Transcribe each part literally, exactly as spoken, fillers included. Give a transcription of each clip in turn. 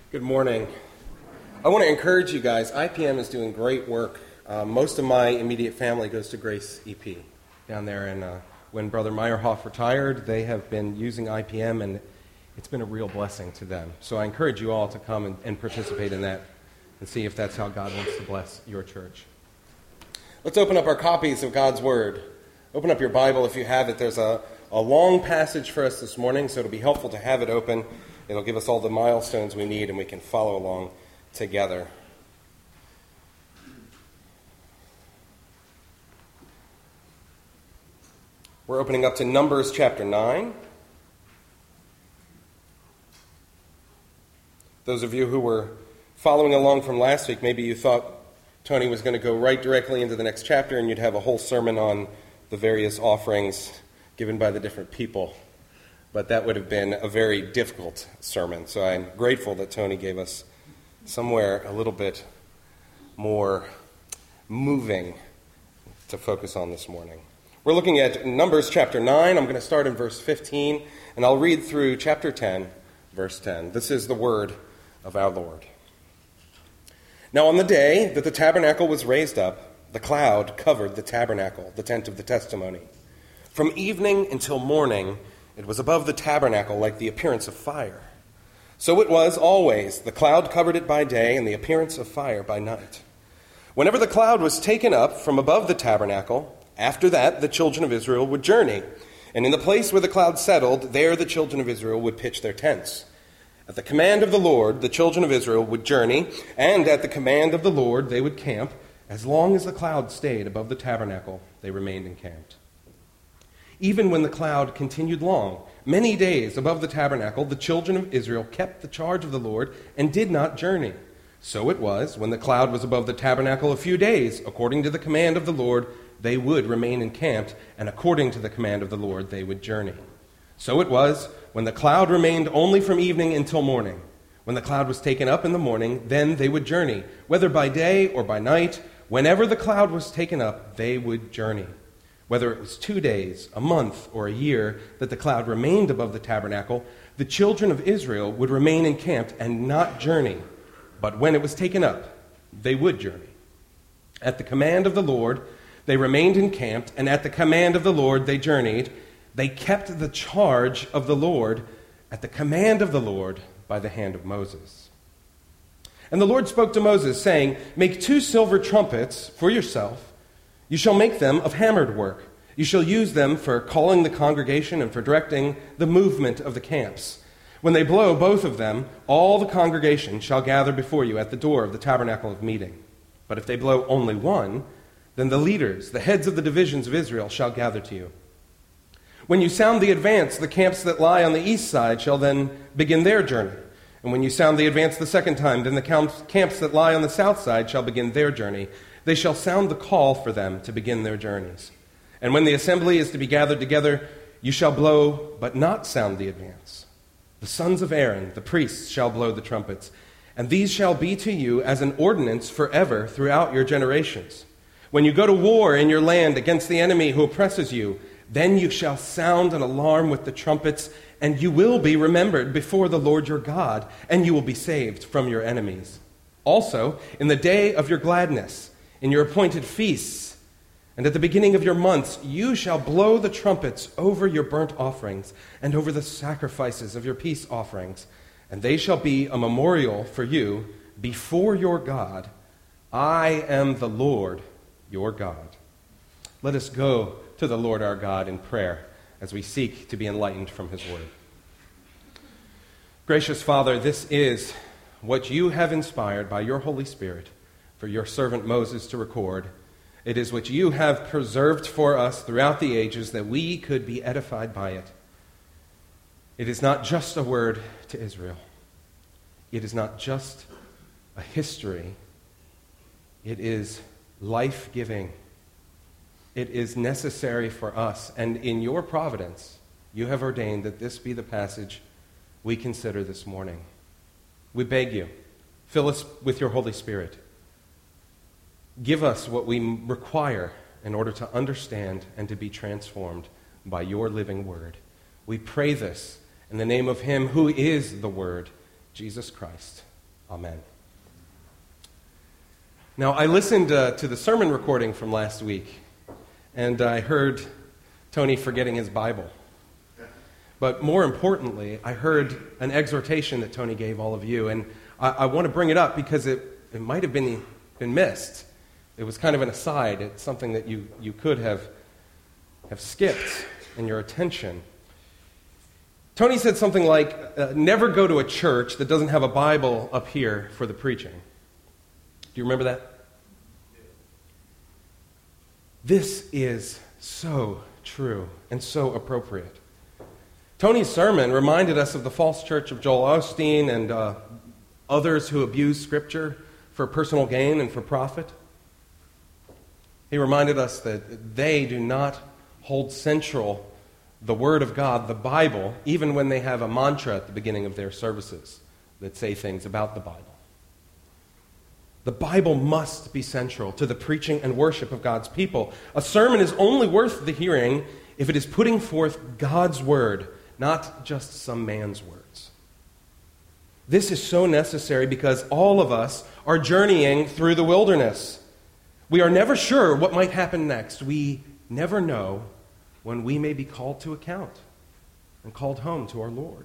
Good morning. I want to encourage you guys. I P M is doing great work. Uh, most of my immediate family goes to Grace E P down there, and uh, when Brother Meyerhoff retired, they have been using I P M, and it's been a real blessing to them. So I encourage you all to come and, and participate in that and see if that's how God wants to bless your church. Let's open up our copies of God's Word. Open up your Bible if you have it. There's a, a long passage for us this morning, so it'll be helpful to have it open. It'll give us all the milestones we need, and we can follow along together. We're opening up to Numbers chapter nine. Those of you who were following along from last week, maybe you thought Tony was going to go right directly into the next chapter and you'd have a whole sermon on the various offerings given by the different people. But that would have been a very difficult sermon. So I'm grateful that Tony gave us somewhere a little bit more moving to focus on this morning. We're looking at Numbers chapter nine. I'm going to start in verse fifteen, and I'll read through chapter ten, verse ten. This is the word of our Lord. Now on the day that the tabernacle was raised up, the cloud covered the tabernacle, the tent of the testimony. From evening until morning, it was above the tabernacle like the appearance of fire. So it was always. The cloud covered it by day, and the appearance of fire by night. Whenever the cloud was taken up from above the tabernacle, after that the children of Israel would journey. And in the place where the cloud settled, there the children of Israel would pitch their tents. At the command of the Lord, the children of Israel would journey, and at the command of the Lord they would camp. As long as the cloud stayed above the tabernacle, they remained encamped. Even when the cloud continued long, many days above the tabernacle, the children of Israel kept the charge of the Lord and did not journey. So it was, when the cloud was above the tabernacle a few days, according to the command of the Lord, they would remain encamped, and according to the command of the Lord, they would journey. So it was, when the cloud remained only from evening until morning. When the cloud was taken up in the morning, then they would journey, whether by day or by night. Whenever the cloud was taken up, they would journey. Whether it was two days, a month, or a year that the cloud remained above the tabernacle, the children of Israel would remain encamped and not journey. But when it was taken up, they would journey. At the command of the Lord, they remained encamped, and at the command of the Lord, they journeyed. They kept the charge of the Lord at the command of the Lord by the hand of Moses. And the Lord spoke to Moses, saying, "Make two silver trumpets for yourself. You shall make them of hammered work. You shall use them for calling the congregation and for directing the movement of the camps. When they blow both of them, all the congregation shall gather before you at the door of the tabernacle of meeting. But if they blow only one, then the leaders, the heads of the divisions of Israel, shall gather to you. When you sound the advance, the camps that lie on the east side shall then begin their journey. And when you sound the advance the second time, then the camps that lie on the south side shall begin their journey. They shall sound the call for them to begin their journeys. And when the assembly is to be gathered together, you shall blow, but not sound the advance. The sons of Aaron, the priests, shall blow the trumpets, and these shall be to you as an ordinance forever throughout your generations. When you go to war in your land against the enemy who oppresses you, then you shall sound an alarm with the trumpets, and you will be remembered before the Lord your God, and you will be saved from your enemies. Also, in the day of your gladness, in your appointed feasts, and at the beginning of your months, you shall blow the trumpets over your burnt offerings and over the sacrifices of your peace offerings, and they shall be a memorial for you before your God. I am the Lord your God." Let us go to the Lord our God in prayer as we seek to be enlightened from his word. Gracious Father, this is what you have inspired by your Holy Spirit for your servant Moses to record. It is what you have preserved for us throughout the ages that we could be edified by it. It is not just a word to Israel. It is not just a history. It is life-giving. It is necessary for us, and in your providence, you have ordained that this be the passage we consider this morning. We beg you, fill us with your Holy Spirit. Give us what we require in order to understand and to be transformed by your living word. We pray this in the name of him who is the Word, Jesus Christ. Amen. Now, I listened uh, to the sermon recording from last week, and I heard Tony forgetting his Bible. But more importantly, I heard an exhortation that Tony gave all of you, and I, I want to bring it up because it, it might have been, been missed. It was kind of an aside. It's something that you, you could have, have skipped in your attention. Tony said something like, uh, never go to a church that doesn't have a Bible up here for the preaching. Do you remember that? This is so true and so appropriate. Tony's sermon reminded us of the false church of Joel Osteen and uh, others who abuse Scripture for personal gain and for profit. He reminded us that they do not hold central the Word of God, the Bible, even when they have a mantra at the beginning of their services that say things about the Bible. The Bible must be central to the preaching and worship of God's people. A sermon is only worth the hearing if it is putting forth God's Word, not just some man's words. This is so necessary because all of us are journeying through the wilderness. We are never sure what might happen next. We never know when we may be called to account and called home to our Lord.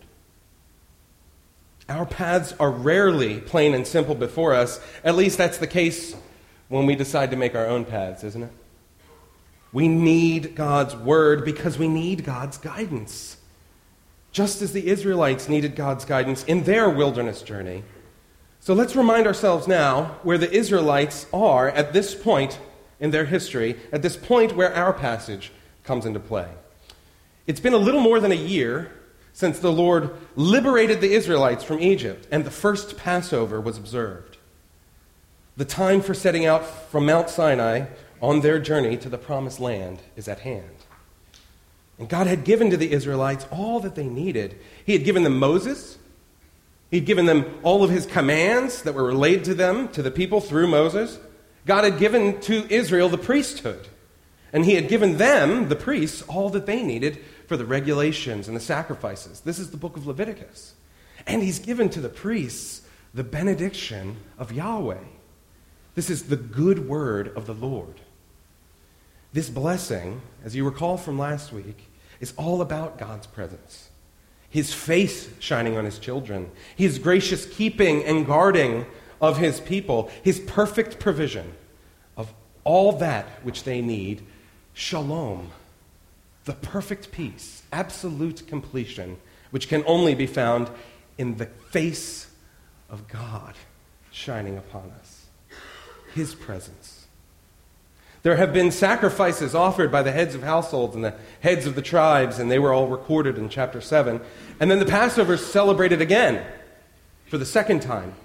Our paths are rarely plain and simple before us. At least that's the case when we decide to make our own paths, isn't it? We need God's Word because we need God's guidance. Just as the Israelites needed God's guidance in their wilderness journey. So let's remind ourselves now where the Israelites are at this point in their history, at this point where our passage comes into play. It's been a little more than a year since the Lord liberated the Israelites from Egypt and the first Passover was observed. The time for setting out from Mount Sinai on their journey to the Promised Land is at hand. And God had given to the Israelites all that they needed. He had given them Moses. He had given them all of his commands that were relayed to them, to the people through Moses. God had given to Israel the priesthood. And he had given them, the priests, all that they needed for the regulations and the sacrifices. This is the book of Leviticus. And he's given to the priests the benediction of Yahweh. This is the good word of the Lord. This blessing, as you recall from last week, is all about God's presence. His face shining on his children. His gracious keeping and guarding of his people. His perfect provision of all that which they need. Shalom, the perfect peace, absolute completion, which can only be found in the face of God shining upon us. His presence. There have been sacrifices offered by the heads of households and the heads of the tribes, and they were all recorded in chapter seven. And then the Passover is celebrated again for the second time.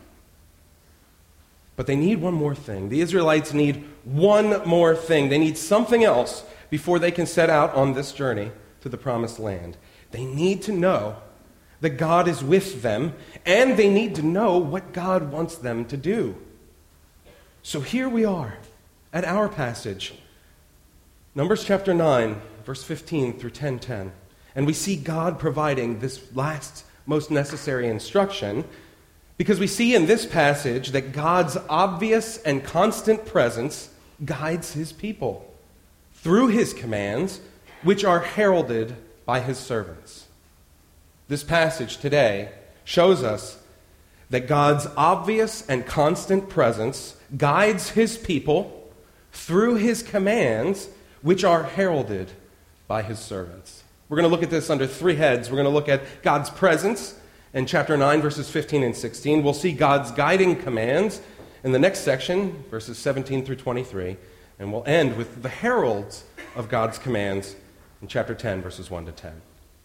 But they need one more thing. The Israelites need one more thing. They need something else before they can set out on this journey to the Promised Land. They need to know that God is with them, and they need to know what God wants them to do. So here we are at our passage, Numbers chapter nine, verse fifteen through ten ten. And we see God providing this last, most necessary instruction, because we see in this passage that God's obvious and constant presence guides his people through his commands, which are heralded by his servants. This passage today shows us that God's obvious and constant presence guides his people through his commands, which are heralded by his servants. We're going to look at this under three heads. We're going to look at God's presence in chapter nine, verses fifteen and sixteen. We'll see God's guiding commands in the next section, verses seventeen through twenty-three. And we'll end with the heralds of God's commands in chapter ten, verses one to ten.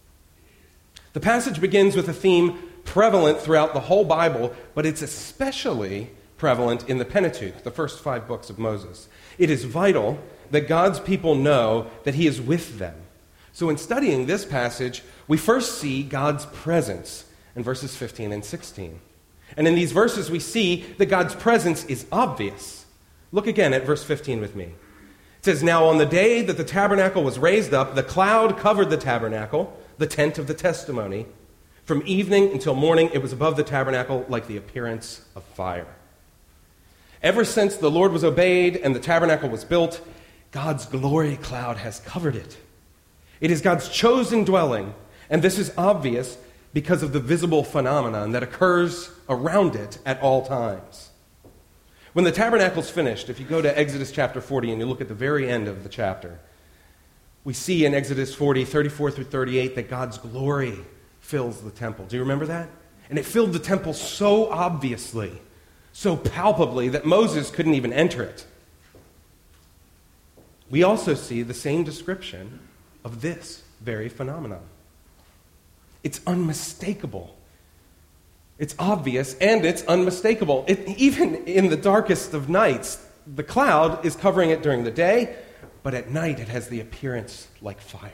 The passage begins with a theme prevalent throughout the whole Bible, but it's especially prevalent in the Pentateuch, the first five books of Moses. It is vital that God's people know that he is with them. So in studying this passage, we first see God's presence in verses fifteen and sixteen. And in these verses, we see that God's presence is obvious. Look again at verse fifteen with me. It says, "Now on the day that the tabernacle was raised up, the cloud covered the tabernacle, the tent of the testimony. From evening until morning, it was above the tabernacle like the appearance of fire. Ever since the Lord was obeyed and the tabernacle was built, God's glory cloud has covered it. It is God's chosen dwelling, and this is obvious because of the visible phenomenon that occurs around it at all times. When the tabernacle's finished, if you go to Exodus chapter forty and you look at the very end of the chapter, we see in Exodus forty, thirty-four through thirty-eight, that God's glory fills the temple. Do you remember that? And it filled the temple so obviously, so palpably, that Moses couldn't even enter it. We also see the same description of this very phenomenon. It's unmistakable. It's obvious and it's unmistakable. It, even in the darkest of nights, the cloud is covering it during the day, but at night it has the appearance like fire.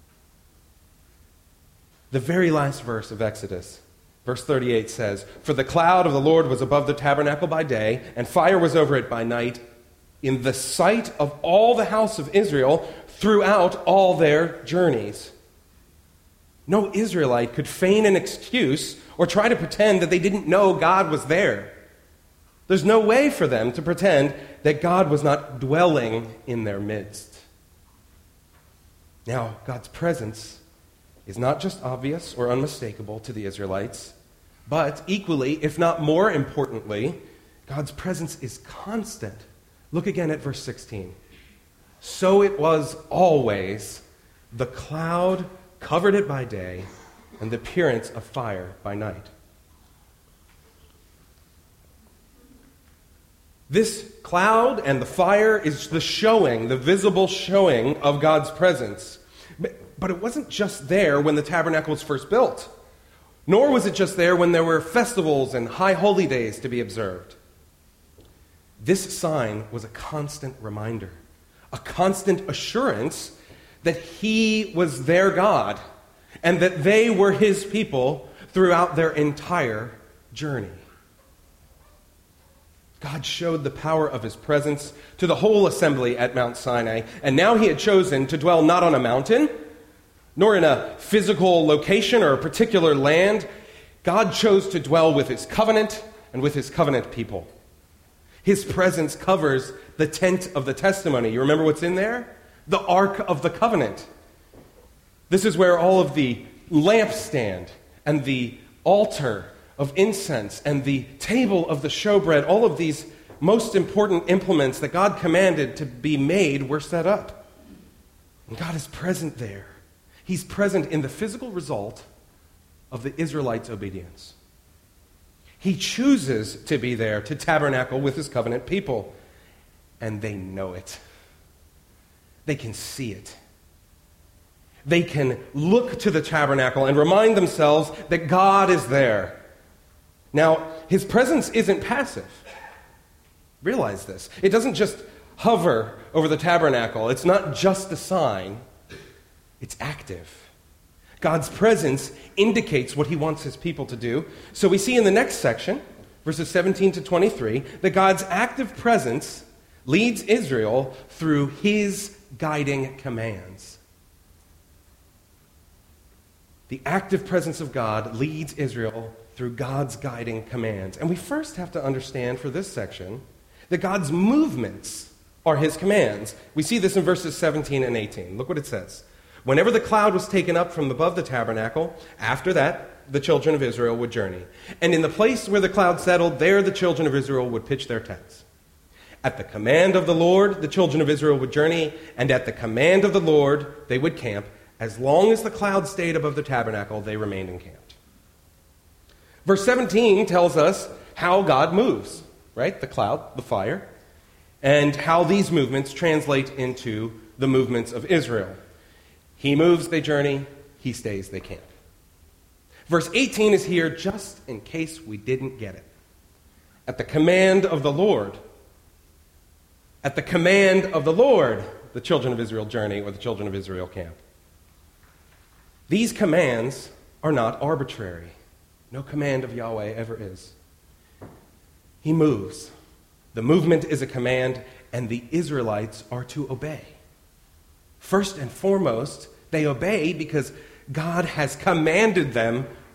The very last verse of Exodus, verse thirty-eight says, "For the cloud of the Lord was above the tabernacle by day, and fire was over it by night, in the sight of all the house of Israel throughout all their journeys." No Israelite could feign an excuse or try to pretend that they didn't know God was there. There's no way for them to pretend that God was not dwelling in their midst. Now, God's presence is not just obvious or unmistakable to the Israelites, but equally, if not more importantly, God's presence is constant. Look again at verse sixteen. "So it was always, the cloud covered it by day, and the appearance of fire by night." This cloud and the fire is the showing, the visible showing of God's presence. But it wasn't just there when the tabernacle was first built, nor was it just there when there were festivals and high holy days to be observed. This sign was a constant reminder, a constant assurance that He was their God and that they were His people throughout their entire journey. God showed the power of His presence to the whole assembly at Mount Sinai, and now He had chosen to dwell not on a mountain, nor in a physical location or a particular land. God chose to dwell with His covenant and with His covenant people. His presence covers the tent of the testimony. You remember what's in there? The Ark of the Covenant. This is where all of the lampstand and the altar of incense and the table of the showbread, all of these most important implements that God commanded to be made were set up. And God is present there. He's present in the physical result of the Israelites' obedience. He chooses to be there to tabernacle with His covenant people, and they know it. They can see it. They can look to the tabernacle and remind themselves that God is there. Now, His presence isn't passive. Realize this. It doesn't just hover over the tabernacle. It's not just a sign. It's active. God's presence indicates what He wants His people to do. So we see in the next section, verses seventeen to twenty-three, that God's active presence leads Israel through His guiding commands. The active presence of God leads Israel through God's guiding commands. And we first have to understand for this section that God's movements are His commands. We see this in verses seventeen and eighteen. Look what it says. "Whenever the cloud was taken up from above the tabernacle, after that the children of Israel would journey. And in the place where the cloud settled, there the children of Israel would pitch their tents. At the command of the Lord, the children of Israel would journey, and at the command of the Lord, they would camp. As long as the cloud stayed above the tabernacle, they remained encamped." Verse seventeen tells us how God moves, right? The cloud, the fire, and how these movements translate into the movements of Israel. He moves, they journey. He stays, they camp. Verse eighteen is here just in case we didn't get it. At the command of the Lord. At the command of the Lord, the children of Israel journey, or the children of Israel camp. These commands are not arbitrary. No command of Yahweh ever is. He moves. The movement is a command, and the Israelites are to obey. First and foremost, they obey because God has commanded them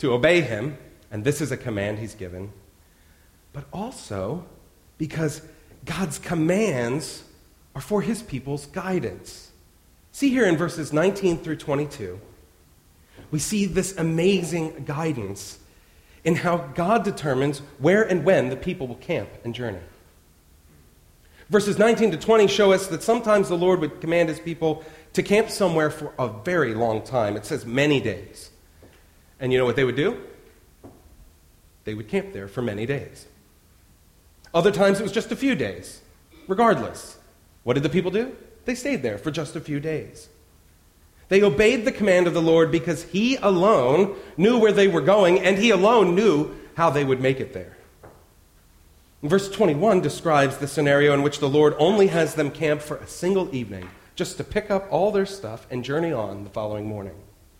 to obey him, and this is a command he's given, but also because God's commands are for his people's guidance. See here in verses nineteen through twenty-two, we see this amazing guidance in how God determines where and when the people will camp and journey. Verses nineteen to twenty show us that sometimes the Lord would command his people to camp somewhere for a very long time. It says many days. And you know what they would do? They would camp there for many days. Other times it was just a few days. Regardless, what did the people do? They stayed there for just a few days. They obeyed the command of the Lord because he alone knew where they were going, and he alone knew how they would make it there. And verse twenty-one describes the scenario in which the Lord only has them camp for a single evening, just to pick up all their stuff and journey on the following morning.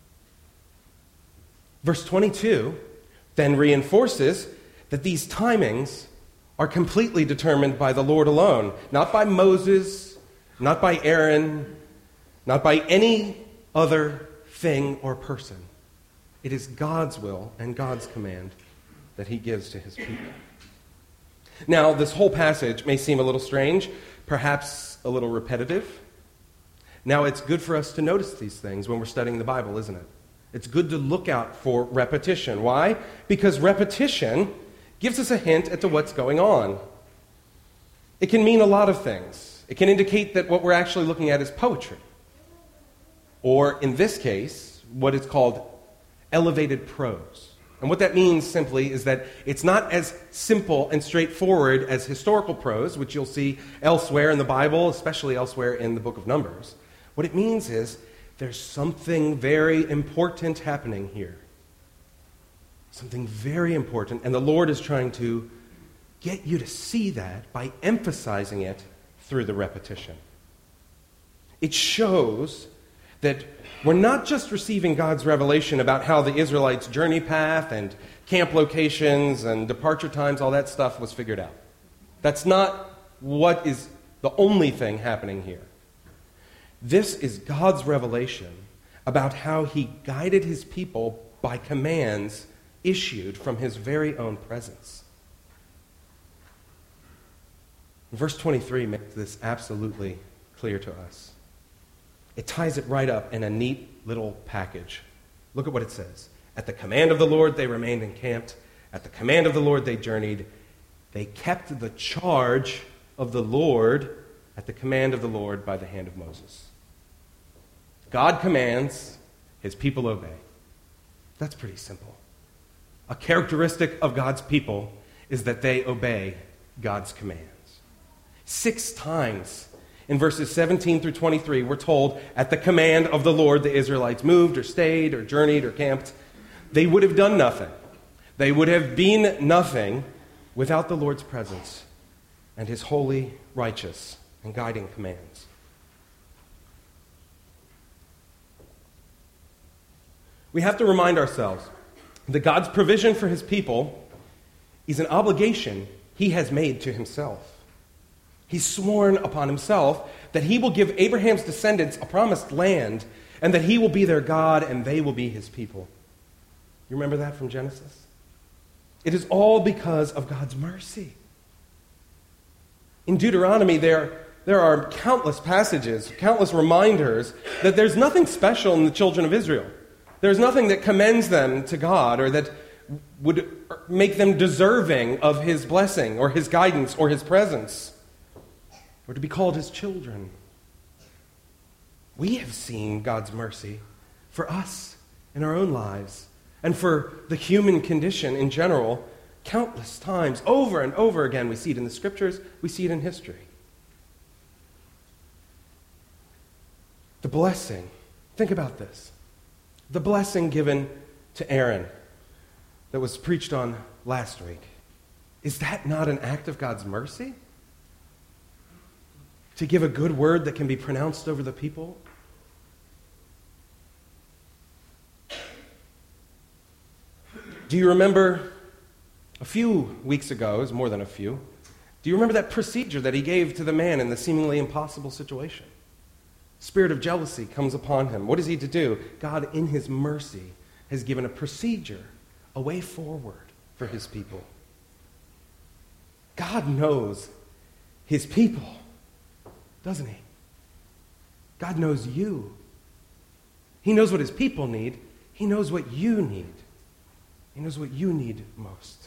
Verse twenty-two then reinforces that these timings are completely determined by the Lord alone, not by Moses, not by Aaron, not by any other thing or person. It is God's will and God's command that he gives to his people. Now, this whole passage may seem a little strange, perhaps a little repetitive. Now, it's good for us to notice these things when we're studying the Bible, isn't it? It's good to look out for repetition. Why? Because repetition gives us a hint as to what's going on. It can mean a lot of things. It can indicate that what we're actually looking at is poetry. Or, in this case, what is called elevated prose. And what that means simply is that it's not as simple and straightforward as historical prose, which you'll see elsewhere in the Bible, especially elsewhere in the book of Numbers. What it means is there's something very important happening here. Something very important, and the Lord is trying to get you to see that by emphasizing it through the repetition. It shows that we're not just receiving God's revelation about how the Israelites' journey path and camp locations and departure times, all that stuff was figured out. That's not what is the only thing happening here. This is God's revelation about how he guided his people by commands issued from his very own presence. Verse twenty-three makes this absolutely clear to us. It ties it right up in a neat little package. Look at what it says. At the command of the Lord they remained encamped. At the command of the Lord they journeyed. They kept the charge of the Lord at the command of the Lord by the hand of Moses. God commands, his people obey. That's pretty simple. A characteristic of God's people is that they obey God's commands. Six times in verses seventeen through twenty-three, we're told, at the command of the Lord, the Israelites moved or stayed or journeyed or camped. They would have done nothing. They would have been nothing without the Lord's presence and his holy, righteous, and guiding commands. We have to remind ourselves that God's provision for his people is an obligation he has made to himself. He's sworn upon himself that he will give Abraham's descendants a promised land and that he will be their God and they will be his people. You remember that from Genesis? It is all because of God's mercy. In Deuteronomy, there, there are countless passages, countless reminders that there's nothing special in the children of Israel. There's nothing that commends them to God or that would make them deserving of his blessing or his guidance or his presence, or to be called his children. We have seen God's mercy for us in our own lives and for the human condition in general countless times. Over and over again, we see it in the scriptures, we see it in history. The blessing, think about this. The blessing given to Aaron that was preached on last week, is that not an act of God's mercy? To give a good word that can be pronounced over the people? Do you remember a few weeks ago, it was more than a few, do you remember that procedure that he gave to the man in the seemingly impossible situation? Spirit of jealousy comes upon him. What is he to do? God, in his mercy, has given a procedure a way forward for his people. God knows his people, doesn't he? God knows you. He knows what his people need. He knows what you need. He knows what you need most.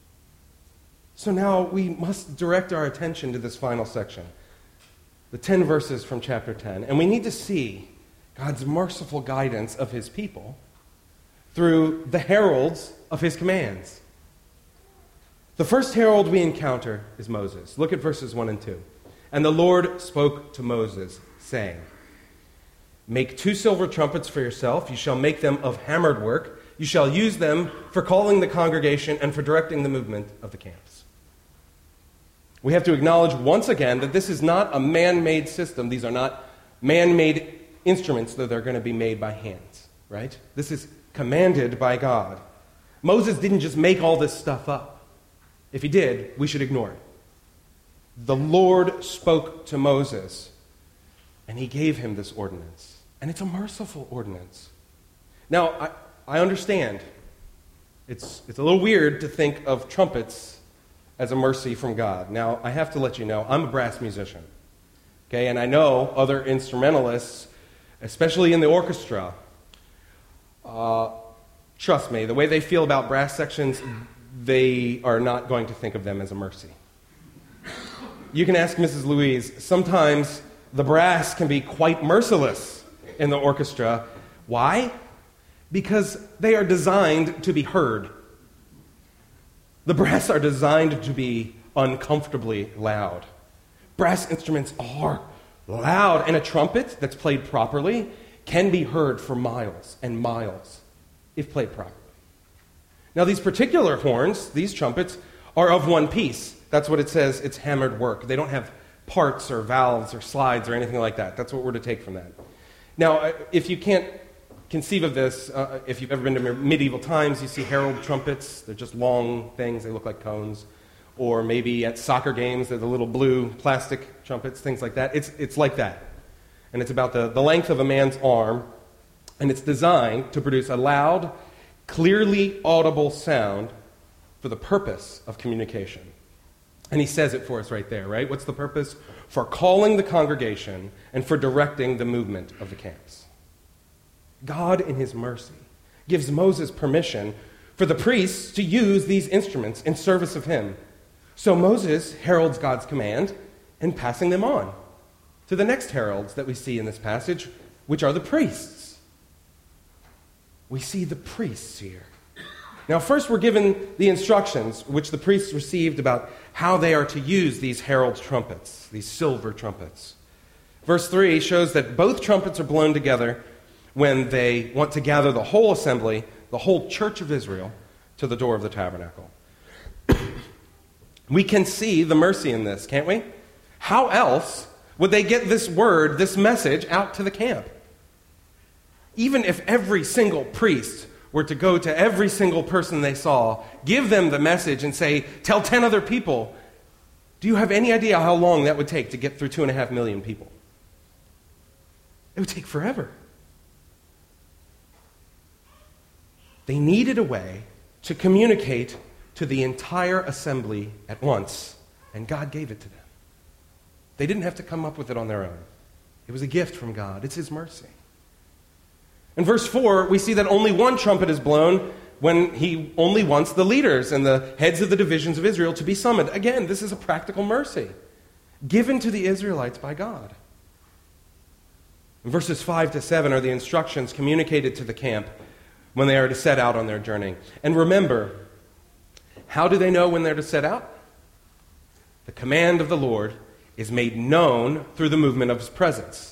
So now we must direct our attention to this final section, the ten verses from chapter ten. And we need to see God's merciful guidance of his people through the heralds of his commands. The first herald we encounter is Moses. Look at verses one and two. And the Lord spoke to Moses, saying, make two silver trumpets for yourself. You shall make them of hammered work. You shall use them for calling the congregation and for directing the movement of the camps. We have to acknowledge once again that this is not a man-made system. These are not man-made instruments, though they're going to be made by hands, right? This is commanded by God. Moses didn't just make all this stuff up. If he did, we should ignore it. The Lord spoke to Moses, and he gave him this ordinance. And it's a merciful ordinance. Now, I, I understand. It's, it's a little weird to think of trumpets as a mercy from God. Now, I have to let you know, I'm a brass musician. Okay, and I know other instrumentalists, especially in the orchestra, uh, trust me, the way they feel about brass sections, they are not going to think of them as a mercy. You can ask Missus Louise, sometimes the brass can be quite merciless in the orchestra. Why? Because they are designed to be heard. The brass are designed to be uncomfortably loud. Brass instruments are loud, and a trumpet that's played properly can be heard for miles and miles if played properly. Now, these particular horns, these trumpets, are of one piece. That's what it says, it's hammered work. They don't have parts or valves or slides or anything like that. That's what we're to take from that. Now, if you can't conceive of this, uh, if you've ever been to medieval times, you see herald trumpets. They're just long things. They look like cones. Or maybe at soccer games, they're the little blue plastic trumpets, things like that. It's, it's like that. And it's about the, the length of a man's arm. And it's designed to produce a loud, clearly audible sound for the purpose of communication. And he says it for us right there, right? What's the purpose? For calling the congregation and for directing the movement of the camps. God, in his mercy, gives Moses permission for the priests to use these instruments in service of him. So Moses heralds God's command and passing them on to the next heralds that we see in this passage, which are the priests. We see the priests here. Now, first we're given the instructions which the priests received about how they are to use these herald trumpets, these silver trumpets. Verse three shows that both trumpets are blown together when they want to gather the whole assembly, the whole church of Israel, to the door of the tabernacle. We can see the mercy in this, can't we? How else would they get this word, this message, out to the camp? Even if every single priest were to go to every single person they saw, give them the message and say, tell ten other people, do you have any idea how long that would take to get through two and a half million people? It would take forever. They needed a way to communicate to the entire assembly at once, and God gave it to them. They didn't have to come up with it on their own. It was a gift from God. It's his mercy. In verse four, we see that only one trumpet is blown when he only wants the leaders and the heads of the divisions of Israel to be summoned. Again, this is a practical mercy given to the Israelites by God. In verses five to seven are the instructions communicated to the camp when they are to set out on their journey. And remember, how do they know when they're to set out? The command of the Lord is made known through the movement of his presence.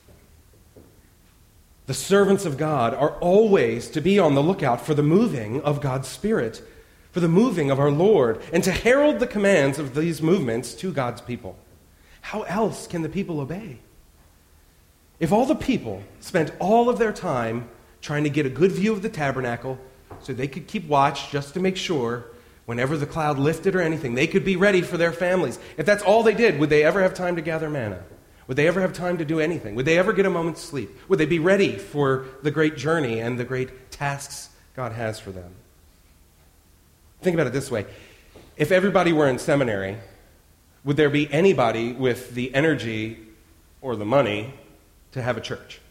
The servants of God are always to be on the lookout for the moving of God's Spirit, for the moving of our Lord, and to herald the commands of these movements to God's people. How else can the people obey? If all the people spent all of their time trying to get a good view of the tabernacle so they could keep watch just to make sure whenever the cloud lifted or anything, they could be ready for their families. If that's all they did, would they ever have time to gather manna? Would they ever have time to do anything? Would they ever get a moment's sleep? Would they be ready for the great journey and the great tasks God has for them? Think about it this way. If everybody were in seminary, would there be anybody with the energy or the money to have a church?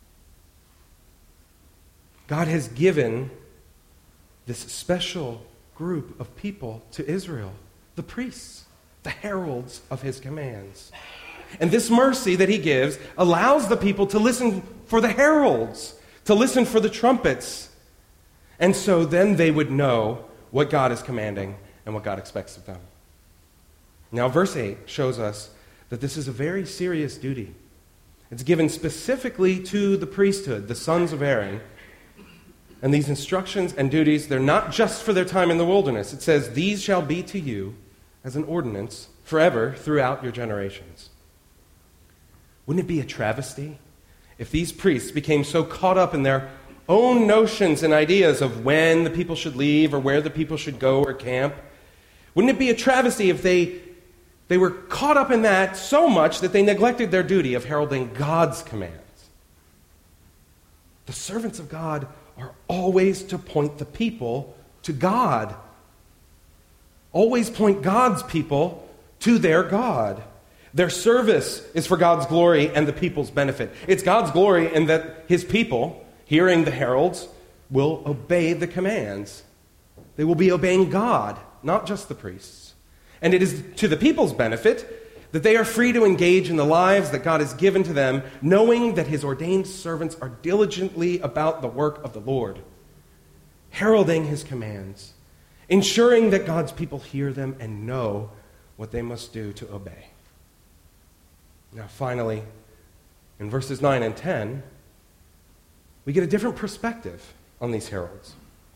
God has given this special group of people to Israel, the priests, the heralds of his commands. And this mercy that he gives allows the people to listen for the heralds, to listen for the trumpets. And so then they would know what God is commanding and what God expects of them. Now, verse eight shows us that this is a very serious duty. It's given specifically to the priesthood, the sons of Aaron. And these instructions and duties, they're not just for their time in the wilderness. It says, "These shall be to you as an ordinance forever throughout your generations." Wouldn't it be a travesty if these priests became so caught up in their own notions and ideas of when the people should leave or where the people should go or camp? Wouldn't it be a travesty if they, they were caught up in that so much that they neglected their duty of heralding God's commands? The servants of God are always to point the people to God. Always point God's people to their God. Their service is for God's glory and the people's benefit. It's God's glory in that his people, hearing the heralds, will obey the commands. They will be obeying God, not just the priests. And it is to the people's benefit that they are free to engage in the lives that God has given to them, knowing that his ordained servants are diligently about the work of the Lord, heralding his commands, ensuring that God's people hear them and know what they must do to obey. Now, finally, in verses nine and ten, we get a different perspective on these heralds.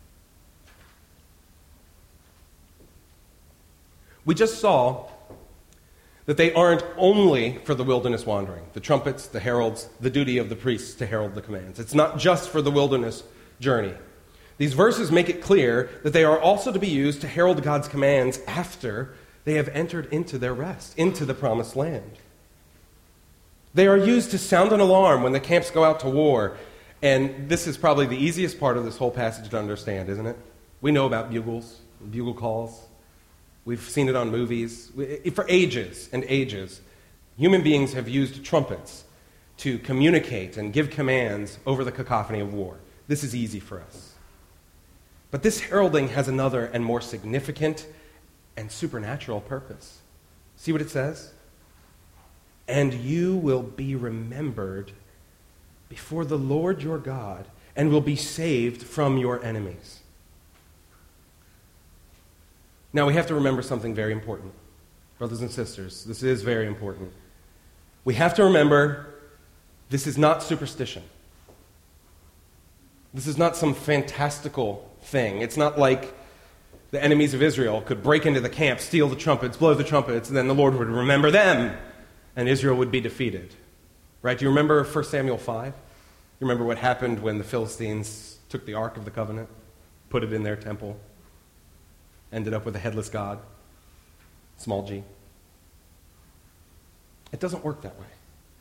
We just saw that they aren't only for the wilderness wandering. The trumpets, the heralds, the duty of the priests to herald the commands. It's not just for the wilderness journey. These verses make it clear that they are also to be used to herald God's commands after they have entered into their rest, into the promised land. They are used to sound an alarm when the camps go out to war. And this is probably the easiest part of this whole passage to understand, isn't it? We know about bugles, bugle calls. We've seen it on movies. For ages and ages, human beings have used trumpets to communicate and give commands over the cacophony of war. This is easy for us. But this heralding has another and more significant and supernatural purpose. See what it says? "And you will be remembered before the Lord your God, and will be saved from your enemies." Now, we have to remember something very important. Brothers and sisters, this is very important. We have to remember this is not superstition. This is not some fantastical thing. It's not like the enemies of Israel could break into the camp, steal the trumpets, blow the trumpets, and then the Lord would remember them, and Israel would be defeated. Right? Do you remember First Samuel five? You remember what happened when the Philistines took the Ark of the Covenant, put it in their temple, ended up with a headless God, small g. It doesn't work that way.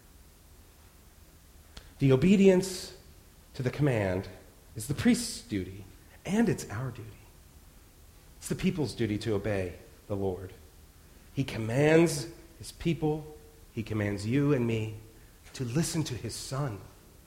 The obedience to the command is the priest's duty, and it's our duty. It's the people's duty to obey the Lord. He commands his people, he commands you and me to listen to his Son.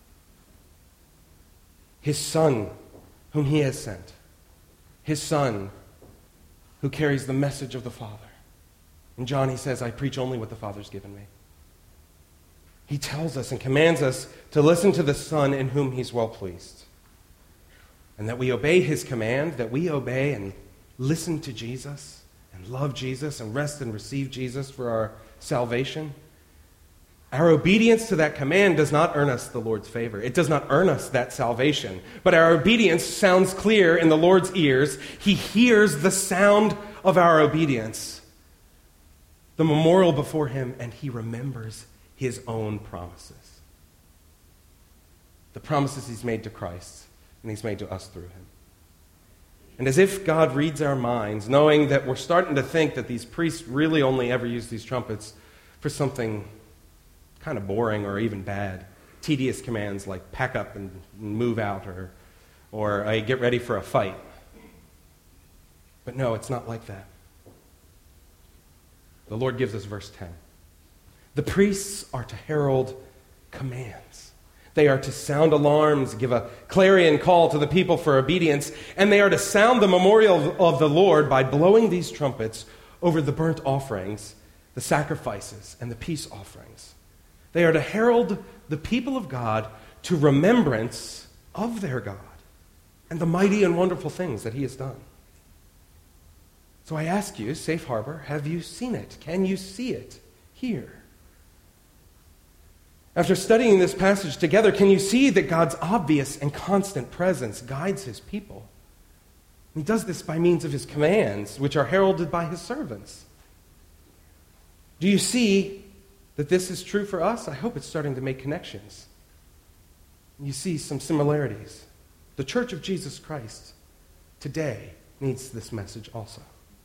His Son, whom he has sent. His Son, who carries the message of the Father. In John, he says, "I preach only what the Father's given me." He tells us and commands us to listen to the Son in whom he's well pleased. And that we obey his command, that we obey and listen to Jesus and love Jesus and rest and receive Jesus for our salvation. Our obedience to that command does not earn us the Lord's favor. It does not earn us that salvation. But our obedience sounds clear in the Lord's ears. He hears the sound of our obedience, the memorial before him, and he remembers his own promises. The promises he's made to Christ, and he's made to us through him. And as if God reads our minds, knowing that we're starting to think that these priests really only ever use these trumpets for something kind of boring or even bad, tedious commands like pack up and move out, or, or uh, get ready for a fight. But no, it's not like that. The Lord gives us verse ten. The priests are to herald commands. They are to sound alarms, give a clarion call to the people for obedience, and they are to sound the memorial of the Lord by blowing these trumpets over the burnt offerings, the sacrifices, and the peace offerings. They are to herald the people of God to remembrance of their God and the mighty and wonderful things that he has done. So I ask you, Safe Harbor, have you seen it? Can you see it here? After studying this passage together, can you see that God's obvious and constant presence guides his people? He does this by means of his commands, which are heralded by his servants. Do you see that this is true for us? I hope it's starting to make connections. You see some similarities. The Church of Jesus Christ today needs this message also.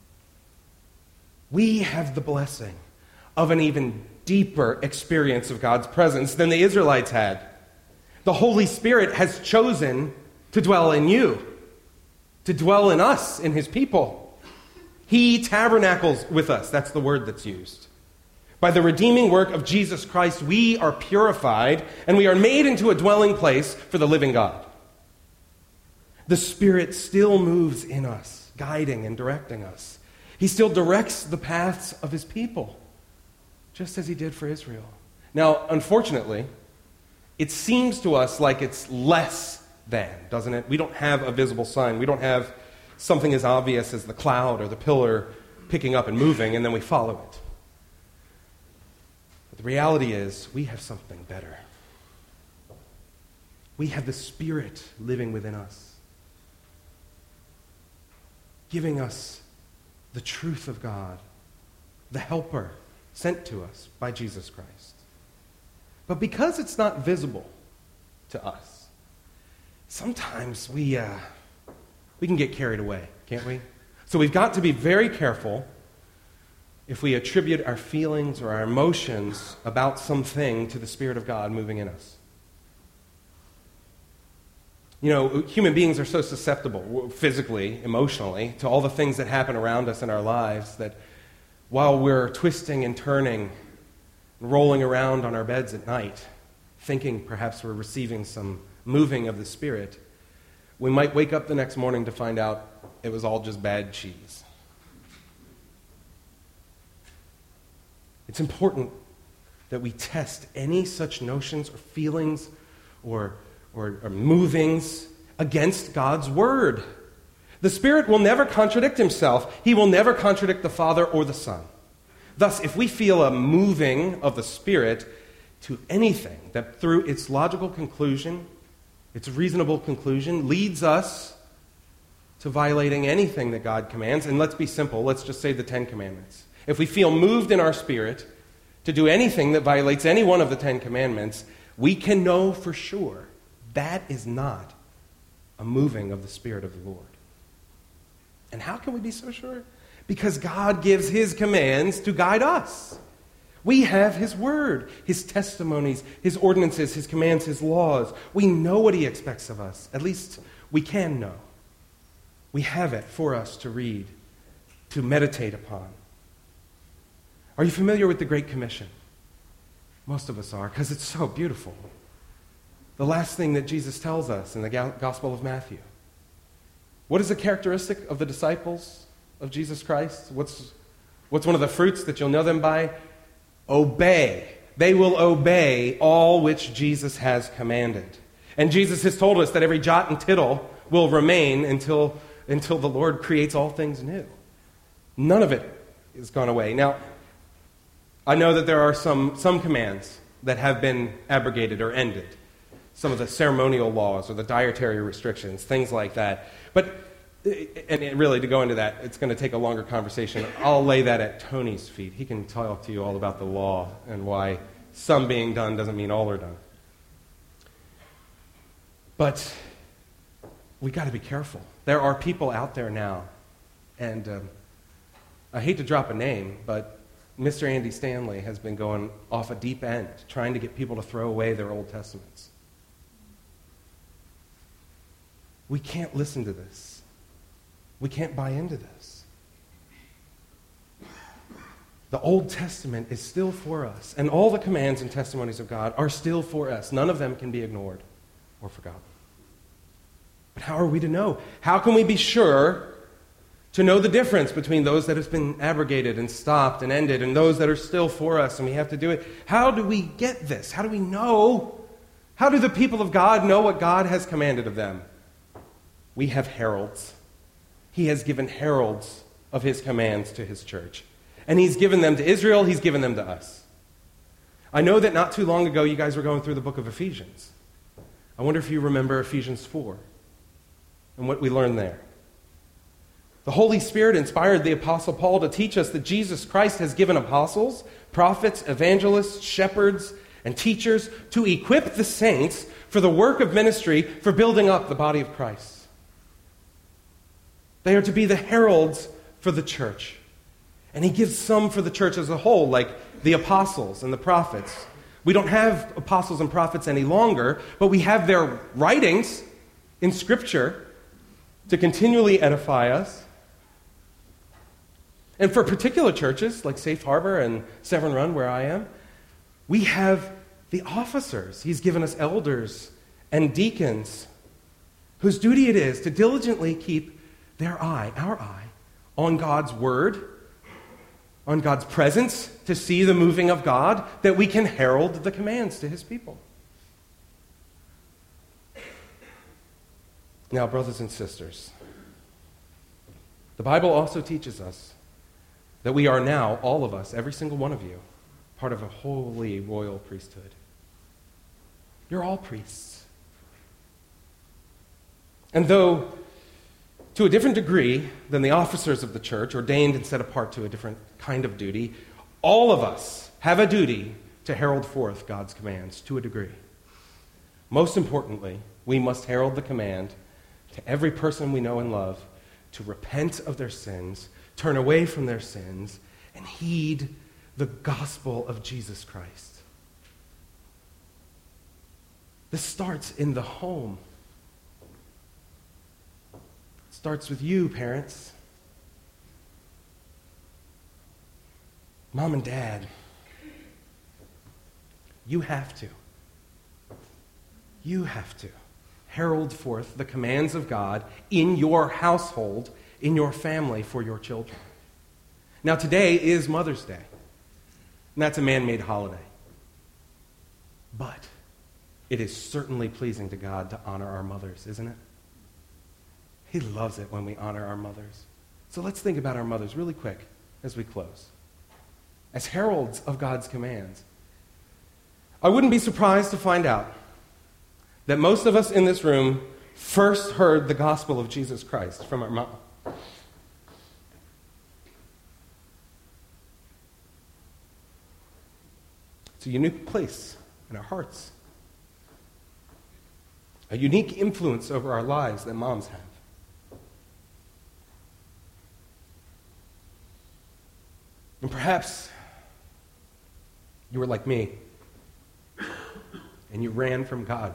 We have the blessing of an even deeper experience of God's presence than the Israelites had. The Holy Spirit has chosen to dwell in you, to dwell in us, in his people. He tabernacles with us. That's the word that's used. By the redeeming work of Jesus Christ, we are purified and we are made into a dwelling place for the living God. The Spirit still moves in us, guiding and directing us. He still directs the paths of his people, just as he did for Israel. Now, unfortunately, it seems to us like it's less than, doesn't it? We don't have a visible sign. We don't have something as obvious as the cloud or the pillar picking up and moving, and then we follow it. But the reality is, we have something better. We have the Spirit living within us, giving us the truth of God, the helper sent to us by Jesus Christ. But because it's not visible to us, sometimes we uh, we can get carried away, can't we? So we've got to be very careful if we attribute our feelings or our emotions about something to the Spirit of God moving in us. You know, human beings are so susceptible, physically, emotionally, to all the things that happen around us in our lives that while we're twisting and turning, and rolling around on our beds at night, thinking perhaps we're receiving some moving of the Spirit, we might wake up the next morning to find out it was all just bad cheese. It's important that we test any such notions or feelings or Or, or movings against God's word. The Spirit will never contradict himself. He will never contradict the Father or the Son. Thus, if we feel a moving of the Spirit to anything that through its logical conclusion, its reasonable conclusion, leads us to violating anything that God commands, and let's be simple, let's just say the Ten Commandments. If we feel moved in our spirit to do anything that violates any one of the Ten Commandments, we can know for sure that is not a moving of the Spirit of the Lord. And how can we be so sure? Because God gives his commands to guide us. We have his word, his testimonies, his ordinances, his commands, his laws. We know what he expects of us. At least we can know. We have it for us to read, to meditate upon. Are you familiar with the Great Commission? Most of us are, because it's so beautiful. The last thing that Jesus tells us in the Gospel of Matthew. What is a characteristic of the disciples of Jesus Christ? What's, what's one of the fruits that you'll know them by? Obey. They will obey all which Jesus has commanded. And Jesus has told us that every jot and tittle will remain until, until the Lord creates all things new. None of it is gone away. Now, I know that there are some, some commands that have been abrogated or ended. Some of the ceremonial laws or the dietary restrictions, things like that. But, and really, to go into that, it's going to take a longer conversation. I'll lay that at Tony's feet. He can talk to you all about the law and why some being done doesn't mean all are done. But we got to be careful. There are people out there now, and um, I hate to drop a name, but Mister Andy Stanley has been going off a deep end, trying to get people to throw away their Old Testaments. We can't listen to this. We can't buy into this. The Old Testament is still for us, and all the commands and testimonies of God are still for us. None of them can be ignored or forgotten. But how are we to know? How can we be sure to know the difference between those that have been abrogated and stopped and ended and those that are still for us and we have to do it? How do we get this? How do we know? How do the people of God know what God has commanded of them? We have heralds. He has given heralds of his commands to his church. And he's given them to Israel, he's given them to us. I know that not too long ago you guys were going through the book of Ephesians. I wonder if you remember Ephesians four and what we learned there. The Holy Spirit inspired the Apostle Paul to teach us that Jesus Christ has given apostles, prophets, evangelists, shepherds, and teachers to equip the saints for the work of ministry for building up the body of Christ. They are to be the heralds for the church. And he gives some for the church as a whole, like the apostles and the prophets. We don't have apostles and prophets any longer, but we have their writings in Scripture to continually edify us. And for particular churches, like Safe Harbor and Severn Run, where I am, we have the officers. He's given us elders and deacons whose duty it is to diligently keep their eye, our eye, on God's word, on God's presence, to see the moving of God, that we can herald the commands to his people. Now, brothers and sisters, the Bible also teaches us that we are now, all of us, every single one of you, part of a holy royal priesthood. You're all priests. And though to a different degree than the officers of the church, ordained and set apart to a different kind of duty, all of us have a duty to herald forth God's commands to a degree. Most importantly, we must herald the command to every person we know and love to repent of their sins, turn away from their sins, and heed the gospel of Jesus Christ. This starts in the home. Starts with you, parents. Mom and Dad. You have to. You have to herald forth the commands of God in your household, in your family, for your children. Now, today is Mother's Day, and that's a man-made holiday. But it is certainly pleasing to God to honor our mothers, isn't it? He loves it when we honor our mothers. So let's think about our mothers really quick as we close. As heralds of God's commands, I wouldn't be surprised to find out that most of us in this room first heard the gospel of Jesus Christ from our mom. It's a unique place in our hearts. A unique influence over our lives that moms have. And perhaps you were like me, and you ran from God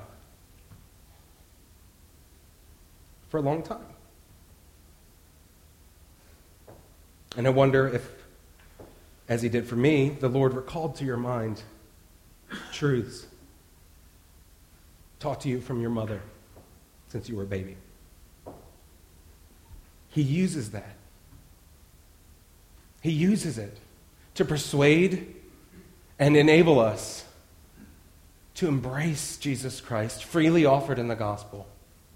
for a long time. And I wonder if, as he did for me, the Lord recalled to your mind truths taught to you from your mother since you were a baby. He uses that. He uses it to persuade and enable us to embrace Jesus Christ, freely offered in the gospel.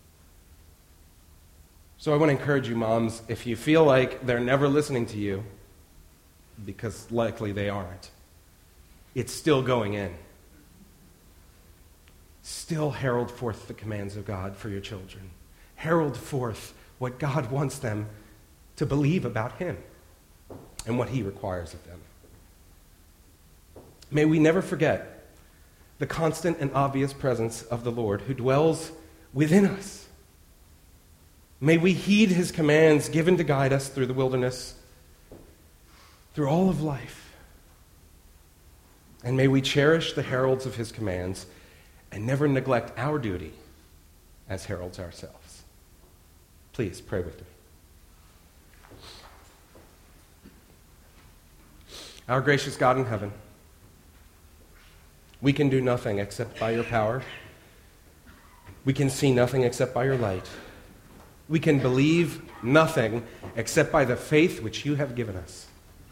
So I want to encourage you, moms, if you feel like they're never listening to you, because likely they aren't, it's still going in. Still herald forth the commands of God for your children. Herald forth what God wants them to believe about him and what he requires of them. May we never forget the constant and obvious presence of the Lord who dwells within us. May we heed his commands given to guide us through the wilderness, through all of life. And may we cherish the heralds of his commands and never neglect our duty as heralds ourselves. Please pray with me. Our gracious God in heaven, we can do nothing except by your power. We can see nothing except by your light. We can believe nothing except by the faith which you have given us.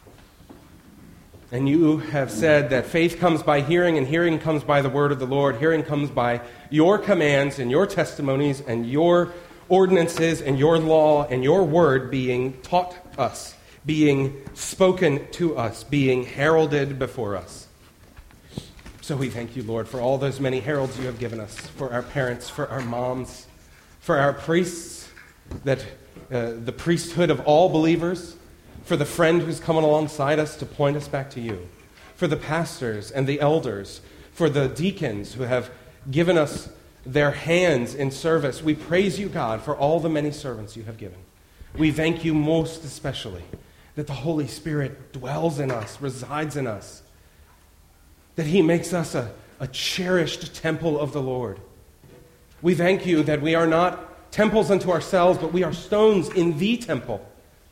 And you have said that faith comes by hearing, and hearing comes by the word of the Lord. Hearing comes by your commands and your testimonies and your ordinances and your law and your word being taught us, being spoken to us, being heralded before us. So we thank you, Lord, for all those many heralds you have given us, for our parents, for our moms, for our priests, that uh, the priesthood of all believers, for the friend who's coming alongside us to point us back to you, for the pastors and the elders, for the deacons who have given us their hands in service. We praise you, God, for all the many servants you have given. We thank you most especially that the Holy Spirit dwells in us, resides in us, that he makes us a, a cherished temple of the Lord. We thank you that we are not temples unto ourselves, but we are stones in the temple,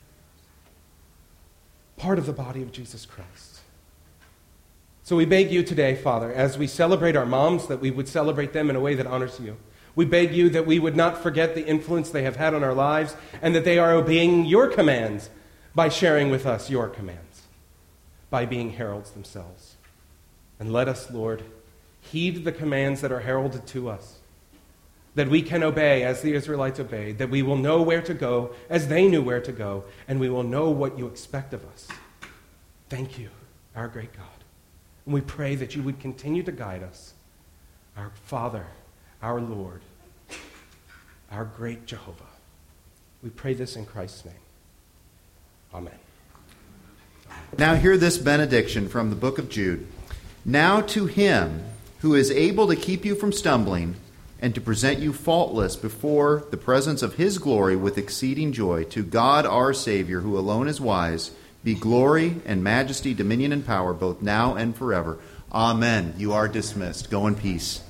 part of the body of Jesus Christ. So we beg you today, Father, as we celebrate our moms, that we would celebrate them in a way that honors you. We beg you that we would not forget the influence they have had on our lives, and that they are obeying your commands by sharing with us your commands, by being heralds themselves. And let us, Lord, heed the commands that are heralded to us, that we can obey as the Israelites obeyed, that we will know where to go as they knew where to go, and we will know what you expect of us. Thank you, our great God. And we pray that you would continue to guide us, our Father, our Lord, our great Jehovah. We pray this in Christ's name. Amen. Now hear this benediction from the book of Jude. Now to him who is able to keep you from stumbling and to present you faultless before the presence of his glory with exceeding joy, to God our Savior, who alone is wise, be glory and majesty, dominion and power, both now and forever. Amen. You are dismissed. Go in peace.